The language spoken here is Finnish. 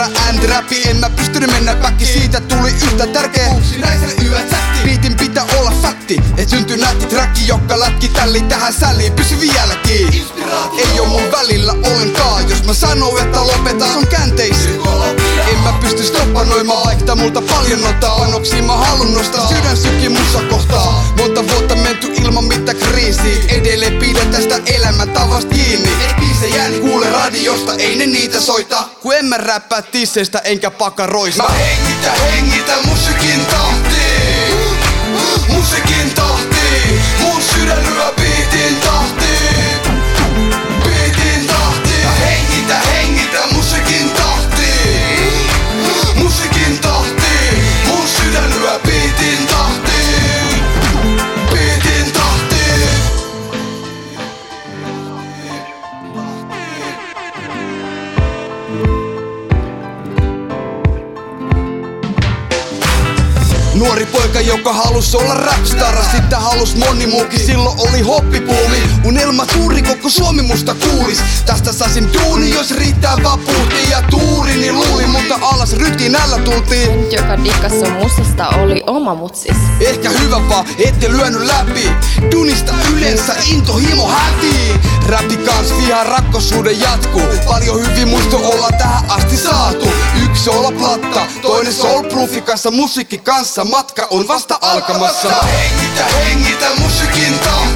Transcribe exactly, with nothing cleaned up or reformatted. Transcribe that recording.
R and räpi, en mä pystynyt mennä päkki. Siitä tuli yhtä tärkeä uusi naiselle yöt sätti. Beatin pitää olla fakti, et synty nätti träkki, joka lätki tälli tähän säliin. Pysy vieläkin, ei oo mun välillä ollenkaan. Jos mä sanon, että lopeta, on käänteisiä. En mä pysty stoppanoimaan, vaikka multa paljon ottaa. Panoksia mä haluun nostaa, sydän sykkii mussa kohtaa. Monta vuotta menty ilman mitään kriisiä. Edelleen pidä tästä elämäntavasta kiinni. Et biisejä niin kuule radiosta, ei ne niitä soita. Kun en mä räppää tisseistä enkä pakaroista. Mä hengitä, hengitä musiikin tahtiin. Musiikin tahtiin. Mun sydän lyö beatin tahtiin. Beatin tahtiin. Mä hengitä, hengitä musiikin tahtiin. Musiikin tahtiin. Mun sydän lyö beatin tahtiin. Beatin tahtiin. Nuori poika, joka halus olla rapstara. Sitten halus moni muukin, silloin oli hoppipuumi. Unelma suuri, koko Suomi musta kuulis. Tästä saisin duuni, jos riittää vapuutti ja tuuri. Niin luulin, mutta alas rytinällä tultiin. Nyt joka dikkas on musasta oli oma mutsis. Ehkä hyvä vaan, ette lyönyt läpi. Dunista yleensä intohimo hävii. Räppi kans vihan rakkosuuden jatkuu. Paljon hyvin muisto olla tähän asti saatu. Yksi olla platta, toinen soulproofi kanssa musiikki kanssa. Matka on vasta alkamassa. Hengitä, hengitä musiikin tahtiin.